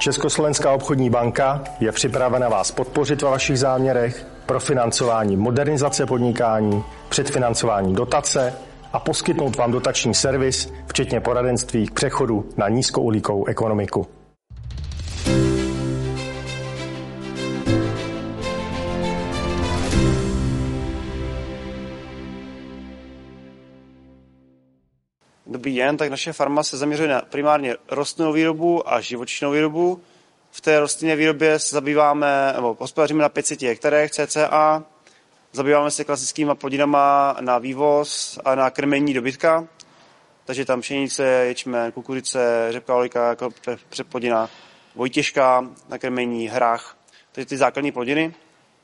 Československá obchodní banka je připravena vás podpořit ve vašich záměrech pro financování modernizace podnikání, předfinancování dotace a poskytnout vám dotační servis, včetně poradenství k přechodu na nízkouhlíkovou ekonomiku. Dobrý den, tak naše farma se zaměřuje na primárně rostlinnou výrobu a živočišnou výrobu. V té rostlinné výrobě se zabýváme, nebo hospodaříme na 500 hektarech cca. Zabýváme se klasickýma plodinama na vývoz a na krmení dobytka. Takže tam pšenice, ječmen, kukuřice, řepka, olejka jako předplodina, vojtěžka na krmení, hrách. Takže ty základní plodiny.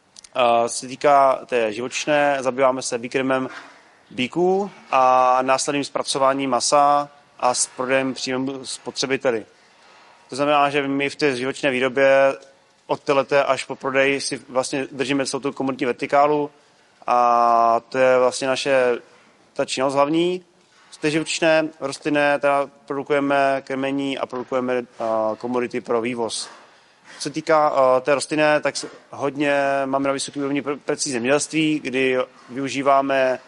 Co se týká té živočišné, zabýváme se výkrmem bíků a následným zpracováním masa a s prodejem přímo spotřebiteli. To znamená, že my v té živočišné výrobě od teleté až po prodej si vlastně držíme celou tu komoditní vertikálu a to je vlastně ta činnost hlavní. Z té živočišné rostlinné teda produkujeme krmení a produkujeme komodity pro vývoz. Co se týká té rostlinné, tak hodně máme na vysoké úrovni precizní zemědělství, kdy využíváme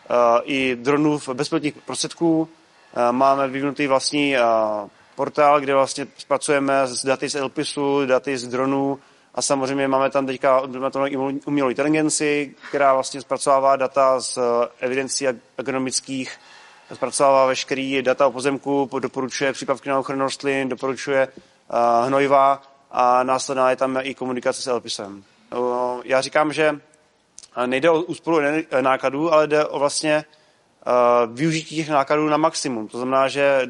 i dronů bezpilotních prostředků. Máme vyvinutý vlastní portál, kde vlastně zpracujeme s daty z LPISu, daty z dronů a samozřejmě máme tam teďka umělou inteligenci, která vlastně zpracovává data z evidencí agronomických, zpracovává veškerý data o pozemku, doporučuje přípravky na ochranu rostlin, doporučuje hnojiva a následná je tam i komunikace s LPISem. Já říkám, že nejde o úsporu nákladů, ale jde o vlastně využití těch nákladů na maximum. To znamená, že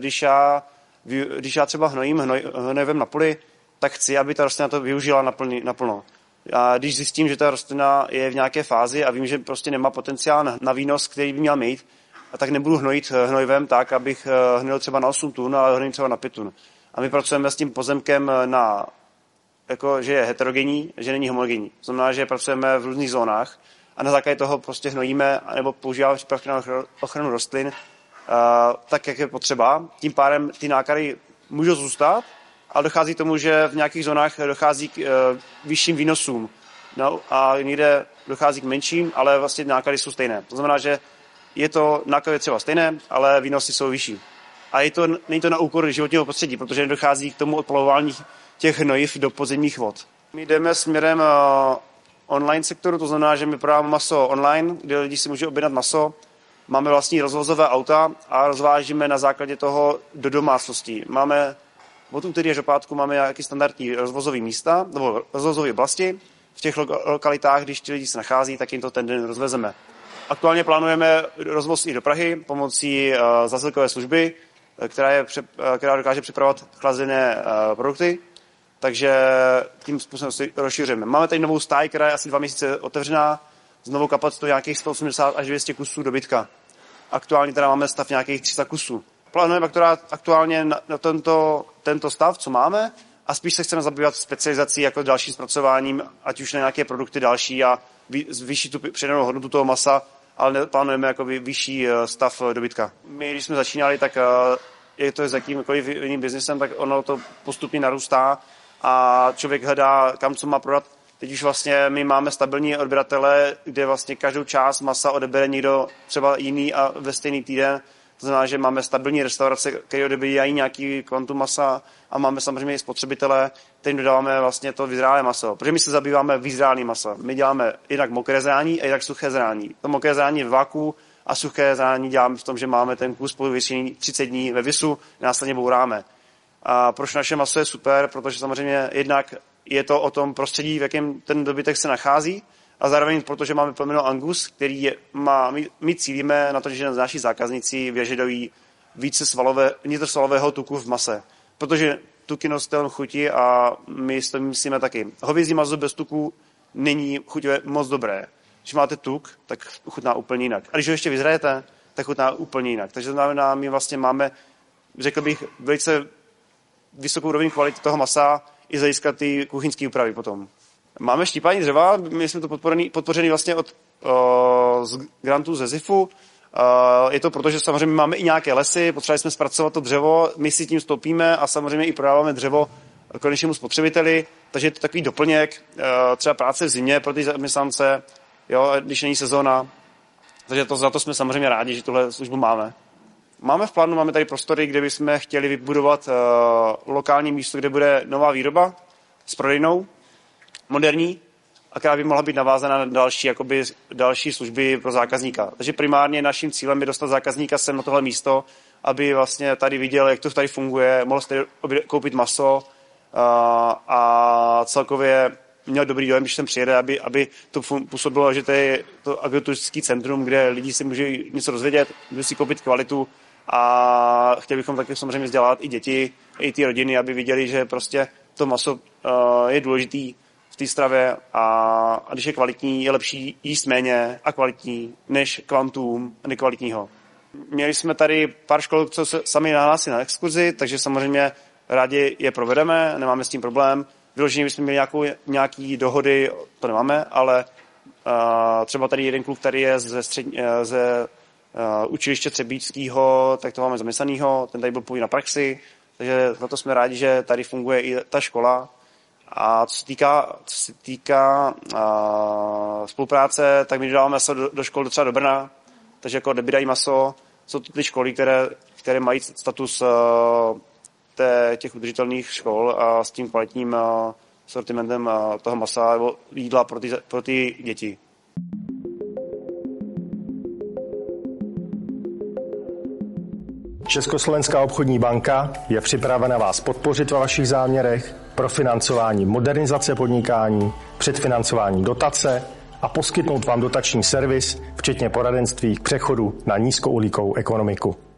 když já třeba hnojivem na poli, tak chci, aby ta rostlina to využila naplno. A když zjistím, že ta rostlina je v nějaké fázi a vím, že prostě nemá potenciál na výnos, který by měl mít, tak nebudu hnojit hnojivem tak, abych hnojil třeba na 8 tun, ale hnojím třeba na 5 tun. A my pracujeme s tím pozemkem že je heterogenní, že není homogenní. To znamená, že pracujeme v různých zónách a na základě toho prostě hnojíme nebo používáme přípravky na ochranu rostlin tak, jak je potřeba. Tím pádem ty náklady můžou zůstat, ale dochází k tomu, že v nějakých zónách dochází k vyšším výnosům. No, a někde dochází k menším, ale vlastně náklady jsou stejné. To znamená, že náklady je třeba stejné, ale výnosy jsou vyšší. A není to na úkor životního prostředí, protože nedochází k tomu odpalování těch hnojiv do podzemních vod. My jdeme směrem online sektoru, to znamená, že my prodáváme maso online, kde lidi si může objednat maso. Máme vlastní rozvozové auta a rozvážíme na základě toho do domácností. Máme od úterý až do pátku máme nějaké standardní rozvozové místa, nebo rozvozové oblasti. V těch lokalitách, když ti lidi se nachází, tak jim to ten den rozvezeme. Aktuálně plánujeme rozvoz i do Prahy pomocí zásilkové služby, která dokáže připravovat chlazené produkty. Takže tím způsobem si rozšíříme. Máme tady novou stáj, která je asi 2 měsíce otevřená, s novou kapacitou nějakých 180 až 200 kusů dobytka. Aktuálně teda máme stav nějakých 300 kusů. Plánujeme aktuálně na tento stav, co máme, a spíš se chceme zabývat specializací jako dalším zpracováním, ať už na nějaké produkty další a zvýšit tu přidanou hodnotu toho masa, ale plánujeme jako vyšší stav dobytka. My, když jsme začínali, tak je to s jakýmkoliv jiným biznesem, tak ono to postupně narůstá a člověk hledá, kam co má prodat. Teď už vlastně my máme stabilní odběratele, kde vlastně každou část masa odebere někdo třeba jiný a ve stejný týden. To znamená, že máme stabilní restaurace, které odebírají nějaký kvantum masa a máme samozřejmě i spotřebitele, kterým dodáváme vlastně to vyzrálé maso. Protože my se zabýváme vyzrálým masa. My děláme jednak mokré zrání a jednak suché zrání. To mokré zrání v váku a suché zrání děláme v tom, že máme ten kus po vyvěšení 30 dní ve visu, následně bouráme. A proč naše maso je super? Protože samozřejmě jednak je to o tom prostředí, v jakém ten dobytek se nachází, a zároveň protože máme plemeno Angus, který my cílíme na to, že naši zákazníci vyžadují více vnitrosvalového tuku v mase. Protože tuk je nositel chuti a my si to myslíme taky. Hovězí maso bez tuku není chuťové moc dobré. Když máte tuk, tak chutná úplně jinak. A když ho ještě vyzrajete, tak chutná úplně jinak. Takže to znamená, my vlastně máme, řekl bych, velice vysokou úroveň kvality toho masa i z hlediska ty kuchyňské úpravy potom. Máme štípání dřeva, my jsme to podpořený vlastně z grantů ze ZIFu. Je to proto, že samozřejmě máme i nějaké lesy, potřebovali jsme zpracovat to dřevo, my si tím stoupíme a samozřejmě i prodáváme dřevo konečnému spotřebiteli, takže je to takový doplněk, třeba práce v zimě pro ty zaměstnance, jo, když není sezóna. Takže za to jsme samozřejmě rádi, že tuhle službu máme. Máme v plánu, máme tady prostory, kde bychom chtěli vybudovat lokální místo, kde bude nová výroba s prodejnou, moderní, a která by mohla být navázána na další služby pro zákazníka. Takže primárně naším cílem je dostat zákazníka sem na tohle místo, aby vlastně tady viděl, jak to tady funguje, mohl si koupit maso a celkově měl dobrý dojem, když sem přijede, aby to působilo, že to je to agroturistický centrum, kde lidi si můžou něco dozvědět, můžou si koupit kvalitu, a chtěli bychom taky samozřejmě vzdělat i děti, i ty rodiny, aby viděli, že prostě to maso je důležitý v té stravě, a když je kvalitní, je lepší jíst méně a kvalitní, než kvantum nekvalitního. Měli jsme tady pár škol, co se sami nahlásili na exkurzi, takže samozřejmě rádi je provedeme, nemáme s tím problém. Vyloženě bychom měli nějaký dohody, to nemáme, ale třeba tady jeden kluk, který je ze učiliště Třebíčského, tak to máme zaměstnanýho, ten tady byl původně na praxi, takže za to jsme rádi, že tady funguje i ta škola. A co se týká spolupráce, tak my dodáváme maso do škol třeba do Brna, takže jako odebírají maso. Jsou to ty školy, které mají status těch udržitelných škol a s tím kvalitním sortimentem toho masa nebo jídla pro ty děti. Československá obchodní banka je připravena vás podpořit ve vašich záměrech pro financování modernizace podnikání, předfinancování dotace a poskytnout vám dotační servis, včetně poradenství k přechodu na nízkouhlíkovou ekonomiku.